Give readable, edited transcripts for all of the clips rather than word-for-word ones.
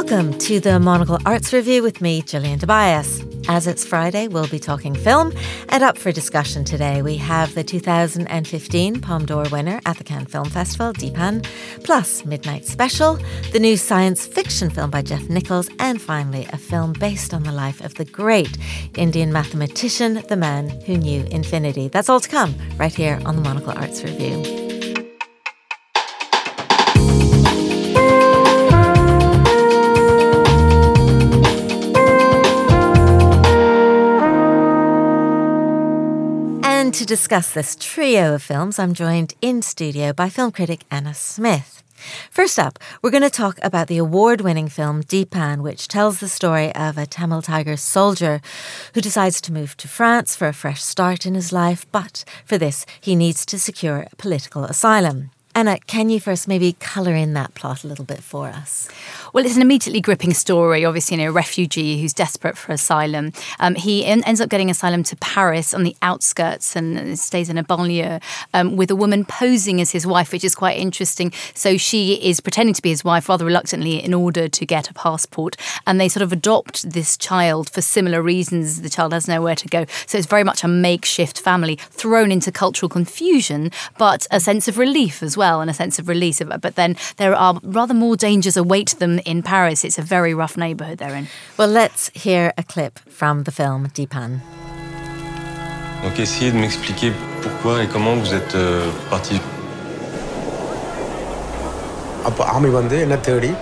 Welcome to the Monocle Arts Review with me, Gillian Tobias. As it's Friday, we'll be talking film, and up for discussion today we have the 2015 Palme d'Or winner at the Cannes Film Festival, Deepan, plus Midnight Special, the new science fiction film by Jeff Nichols, and finally a film based on the life of the great Indian mathematician, the man who knew infinity. That's all to come right here on the Monocle Arts Review. To discuss this trio of films, I'm joined in studio by film critic Anna Smith. First up, we're going to talk about the award-winning film Deepan, which tells the story of a Tamil Tiger soldier who decides to move to France for a fresh start in his life, but for this he needs to secure political asylum. Anna, can you first maybe colour in that plot a little bit for us? Well, it's an immediately gripping story. Obviously, a refugee who's desperate for asylum. He ends up getting asylum to Paris on the outskirts and stays in a banlieue with a woman posing as his wife, which is quite interesting. So she is pretending to be his wife rather reluctantly in order to get a passport. And they sort of adopt this child for similar reasons. The child has nowhere to go. So it's very much a makeshift family thrown into cultural confusion, but a sense of relief as well and a sense of release. But then there are rather more dangers await them in Paris. It's a very rough neighbourhood they're in. Well, let's hear a clip from the film Deepan. Donc essayez de m'expliquer pourquoi et comment vous êtes parti. அப்போ ஆமி வந்து என்ன தேடி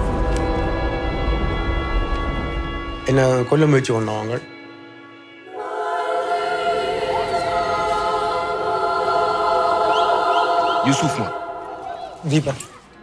என்ன கொல்ல முயற்சி பண்ணவங்க. Youssouf moi. Deepan.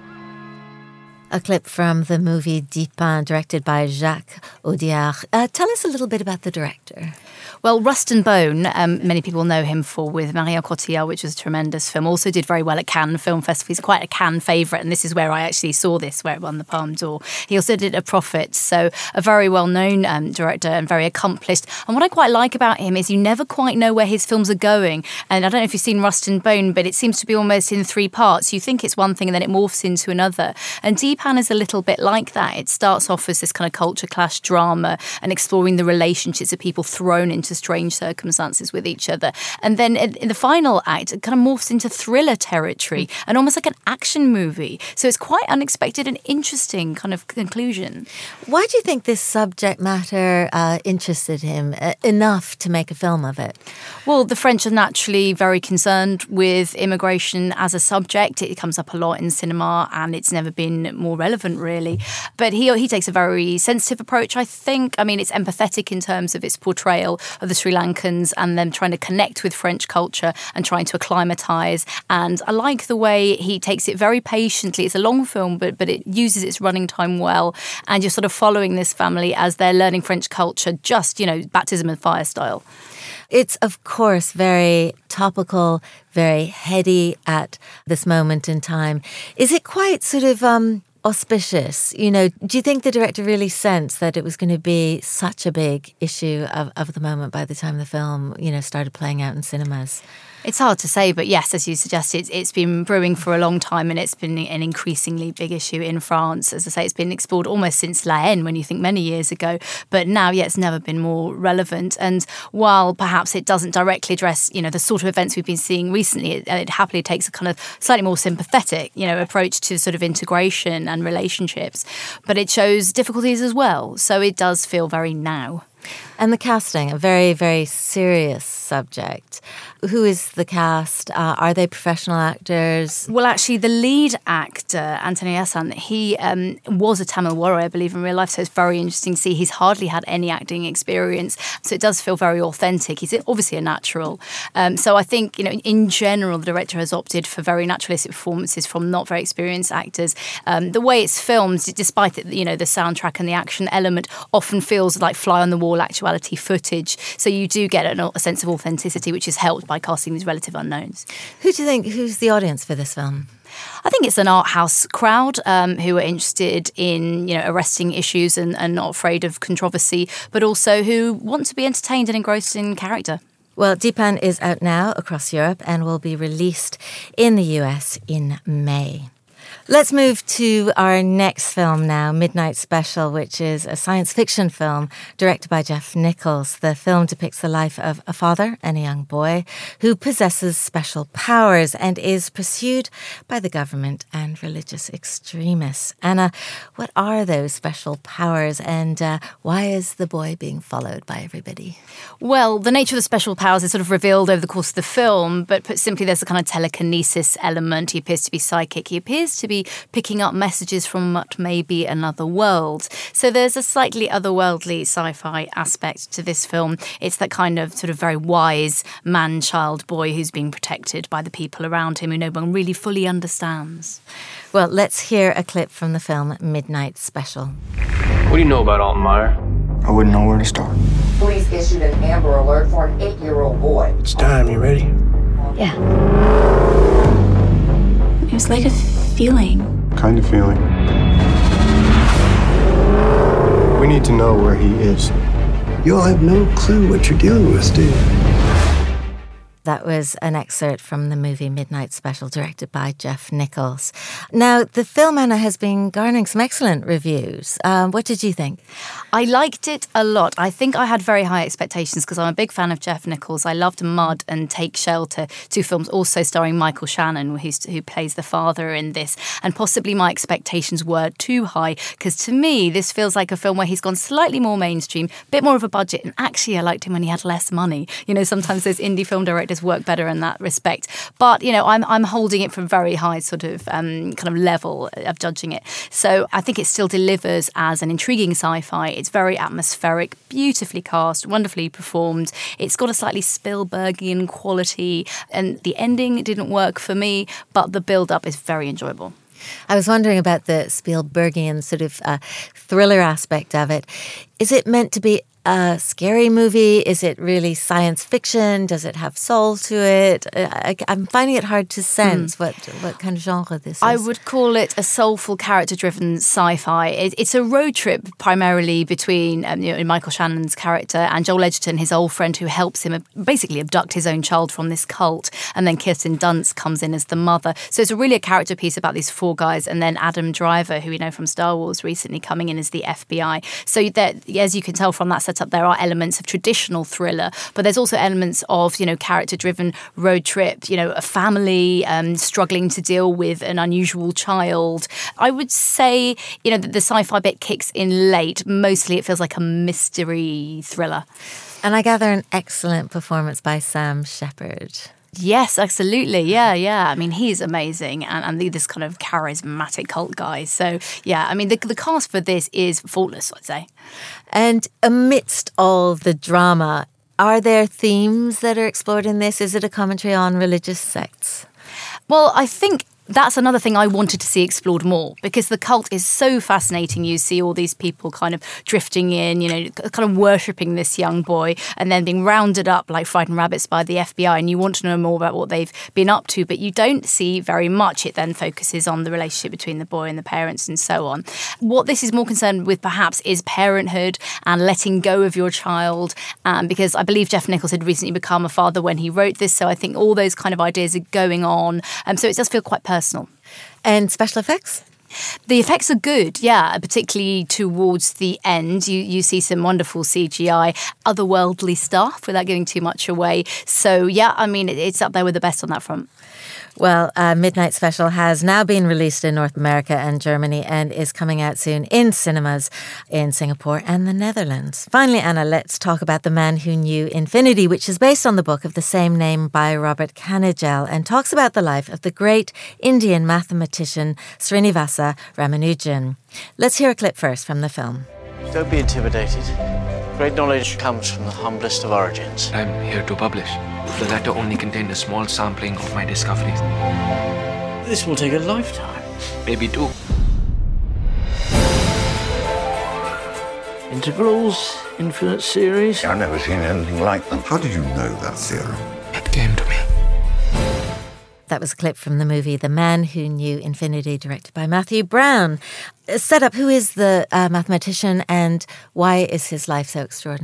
A clip from the movie Deepan, directed by Jacques Audiard. Tell us a little bit about the director. Well, Rustin Bone, many people know him for with Marion Cotillard, which was a tremendous film, also did very well at Cannes Film Festival. He's quite a Cannes favourite, and this is where I actually saw this, where it won the Palme d'Or. He also did A Prophet, so a very well-known director and very accomplished. And what I quite like about him is you never quite know where his films are going. And I don't know if you've seen Rustin Bone, but it seems to be almost in three parts. You think it's one thing and then it morphs into another. And Deepan is a little bit like that. It starts off as this kind of culture clash drama and exploring the relationships of people thrown into strange circumstances with each other. And then in the final act, it kind of morphs into thriller territory and almost like an action movie. So it's quite unexpected and interesting kind of conclusion. Why do you think this subject matter interested him enough to make a film of it? Well, the French are naturally very concerned with immigration as a subject. It comes up a lot in cinema and it's never been more relevant, really. But he takes a very sensitive approach, I think. I mean, it's empathetic in terms of its portrayal of the Sri Lankans and them trying to connect with French culture and trying to acclimatise. And I like the way he takes it very patiently. It's a long film, but it uses its running time well. And you're sort of following this family as they're learning French culture, just, baptism of fire style. It's, of course, very topical, very heady at this moment in time. Is it quite sort of auspicious? Do you think the director really sensed that it was going to be such a big issue of the moment by the time the film, started playing out in cinemas? It's hard to say, but yes, as you suggested, it's been brewing for a long time and it's been an increasingly big issue in France. As I say, it's been explored almost since La Haine, when you think many years ago. But now, it's never been more relevant. And while perhaps it doesn't directly address, the sort of events we've been seeing recently, it happily takes a kind of slightly more sympathetic, approach to sort of integration and relationships. But it shows difficulties as well. So it does feel very now. And the casting, a very, very serious subject. Who is the cast? Are they professional actors? Well, actually, the lead actor, Anthony Hassan, he was a Tamil warrior, I believe, in real life. So it's very interesting to see. He's hardly had any acting experience. So it does feel very authentic. He's obviously a natural. So I think, in general, the director has opted for very naturalistic performances from not very experienced actors. The way it's filmed, despite the soundtrack and the action element, often feels like fly-on-the-wall actuality footage. So you do get a sense of authenticity, which is helped by casting these relative unknowns. Who's the audience for this film? I think it's an art house crowd who are interested in, arresting issues and not afraid of controversy, but also who want to be entertained and engrossed in character. Well, Deepan is out now across Europe and will be released in the US in May. Let's move to our next film now, Midnight Special, which is a science fiction film directed by Jeff Nichols. The film depicts the life of a father and a young boy who possesses special powers and is pursued by the government and religious extremists. Anna, what are those special powers and why is the boy being followed by everybody? Well, the nature of the special powers is sort of revealed over the course of the film, but put simply, there's a kind of telekinesis element. He appears to be psychic. He appears to be picking up messages from what may be another world. So there's a slightly otherworldly sci-fi aspect to this film. It's that kind of sort of very wise man-child boy who's being protected by the people around him who no one really fully understands. Well, let's hear a clip from the film Midnight Special. What do you know about Altenmeyer? I wouldn't know where to start. Police issued an Amber Alert for an 8-year-old boy. It's time. You ready? Yeah. It was like a feeling. Kind of feeling. We need to know where he is. You'll have no clue what you're dealing with, do you? That was an excerpt from the movie Midnight Special, directed by Jeff Nichols. Now, the film, Anna, has been garnering some excellent reviews. What did you think? I liked it a lot. I think I had very high expectations because I'm a big fan of Jeff Nichols. I loved Mud and Take Shelter, two films also starring Michael Shannon, who plays the father in this. And possibly my expectations were too high because to me, this feels like a film where he's gone slightly more mainstream, a bit more of a budget. And actually, I liked him when he had less money. You know, sometimes those indie film directors work better in that respect. But, you know, I'm holding it from very high sort of kind of level of judging it. So I think it still delivers as an intriguing sci-fi. It's very atmospheric, beautifully cast, wonderfully performed. It's got a slightly Spielbergian quality, and the ending didn't work for me, but the build-up is very enjoyable. I was wondering about the Spielbergian sort of thriller aspect of it. Is it meant to be a scary movie? Is it really science fiction? Does it have soul to it? I'm finding it hard to sense what kind of genre this is. I would call it a soulful, character-driven sci-fi. It's a road trip primarily between Michael Shannon's character and Joel Edgerton, his old friend who helps him basically abduct his own child from this cult. And then Kirsten Dunst comes in as the mother. So it's really a character piece about these four guys. And then Adam Driver, who we know from Star Wars recently, coming in as the FBI. So that, as you can tell from that setup, there are elements of traditional thriller, but there's also elements of, character-driven road trip, a family struggling to deal with an unusual child. I would say, that the sci-fi bit kicks in late. Mostly it feels like a mystery thriller. And I gather an excellent performance by Sam Shepard. Yes, absolutely. Yeah. I mean, he's amazing and this kind of charismatic cult guy. So, yeah, I mean, the cast for this is faultless, I'd say. And amidst all the drama, are there themes that are explored in this? Is it a commentary on religious sects? Well, I think that's another thing I wanted to see explored more because the cult is so fascinating. You see all these people kind of drifting in, kind of worshipping this young boy and then being rounded up like frightened rabbits by the FBI, and you want to know more about what they've been up to, but you don't see very much. It then focuses on the relationship between the boy and the parents and so on. What this is more concerned with perhaps is parenthood and letting go of your child, because I believe Jeff Nichols had recently become a father when he wrote this, so I think all those kind of ideas are going on. So it does feel quite personal. And special effects? The effects are good, yeah, particularly towards the end. You see some wonderful CGI, otherworldly stuff without giving too much away. So, yeah, I mean, it's up there with the best on that front. Well, Midnight Special has now been released in North America and Germany and is coming out soon in cinemas in Singapore and the Netherlands. Finally, Anna, let's talk about The Man Who Knew Infinity, which is based on the book of the same name by Robert Kanigel and talks about the life of the great Indian mathematician Srinivasa Ramanujan. Let's hear a clip first from the film. Don't be intimidated. Great knowledge comes from the humblest of origins. I'm here to publish. The letter only contained a small sampling of my discoveries. This will take a lifetime. Maybe two. Integrals, infinite series. I've never seen anything like them. How did you know that theorem? It came to me. That was a clip from the movie The Man Who Knew Infinity, directed by Matthew Brown. Set up, who is the mathematician and why is his life so extraordinary?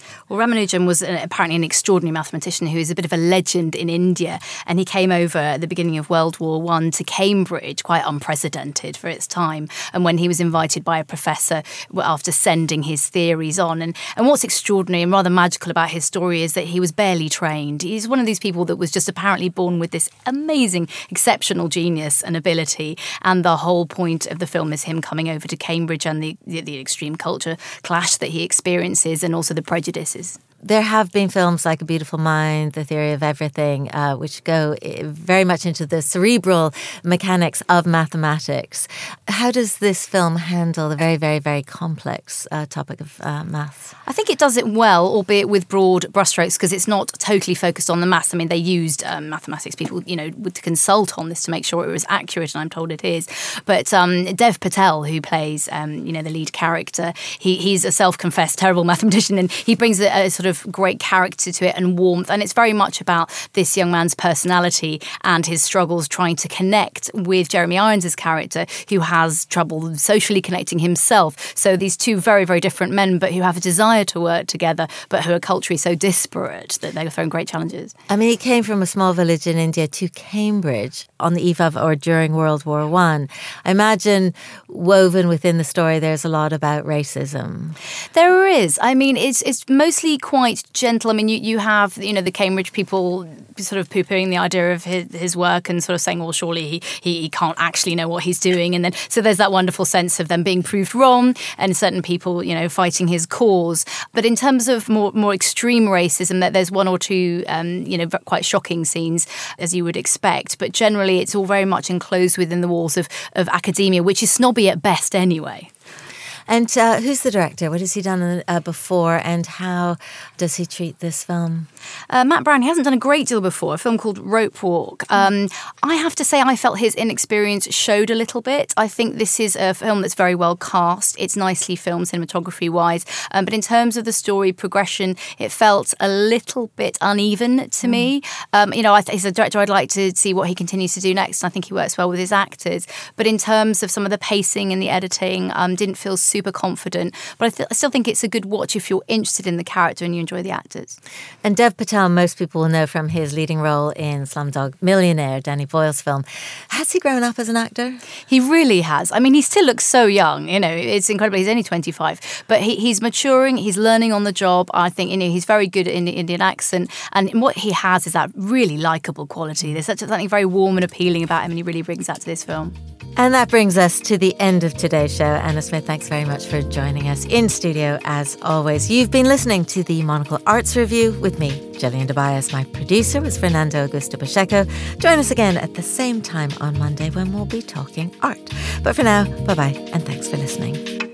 Well, Ramanujan was apparently an extraordinary mathematician who is a bit of a legend in India, and he came over at the beginning of World War I to Cambridge, quite unprecedented for its time, and when he was invited by a professor after sending his theories on. And what's extraordinary and rather magical about his story is that he was barely trained. He's one of these people that was just apparently born with this amazing, exceptional genius and ability, and the whole point of the film is him coming over to Cambridge and the extreme culture clash that he experiences, and also the prejudices. There have been films like A Beautiful Mind, The Theory of Everything, which go very much into the cerebral mechanics of mathematics. How does this film handle the very, very, very complex topic of maths? I think it does it well, albeit with broad brushstrokes, because it's not totally focused on the maths. I mean, they used mathematics people, to consult on this to make sure it was accurate, and I'm told it is. But Dev Patel, who plays, the lead character, he's a self-confessed terrible mathematician, and he brings a sort of great character to it and warmth, and it's very much about this young man's personality and his struggles trying to connect with Jeremy Irons' character, who has trouble socially connecting himself. So these two very, very different men, but who have a desire to work together, but who are culturally so disparate that they're throwing great challenges. I mean, he came from a small village in India to Cambridge on the eve of or during World War I. I imagine woven within the story there's a lot about racism. There is. I mean, it's mostly quite gentle. I mean, you have, the Cambridge people sort of poo-pooing the idea of his work and sort of saying, well, surely he can't actually know what he's doing. And then, so there's that wonderful sense of them being proved wrong and certain people, fighting his cause. But in terms of more extreme racism, that there's one or two, quite shocking scenes, as you would expect. But generally, it's all very much enclosed within the walls of academia, which is snobby at best anyway. And who's the director? What has he done before, and how does he treat this film? Matt Brown, he hasn't done a great deal before, a film called Rope Walk. I have to say I felt his inexperience showed a little bit. I think this is a film that's very well cast. It's nicely filmed cinematography-wise. But in terms of the story progression, it felt a little bit uneven to me. He's a director I'd like to see what he continues to do next. And I think he works well with his actors. But in terms of some of the pacing and the editing, didn't feel super confident, but I still think it's a good watch if you're interested in the character and you enjoy the actors. And Dev Patel, most people will know from his leading role in Slumdog Millionaire, Danny Boyle's film. Has he grown up as an actor? He really has. I mean, he still looks so young. It's incredible. He's only 25, but he's maturing. He's learning on the job. I think he's very good in the Indian accent, and what he has is that really likable quality. There's something very warm and appealing about him, and he really brings that to this film. And that brings us to the end of today's show. Anna Smith, thanks very much for joining us in studio as always. You've been listening to the Monocle Arts Review with me, Gillian Tobias. My producer was Fernando Augusto Pacheco. Join us again at the same time on Monday when we'll be talking art. But for now, bye-bye and thanks for listening.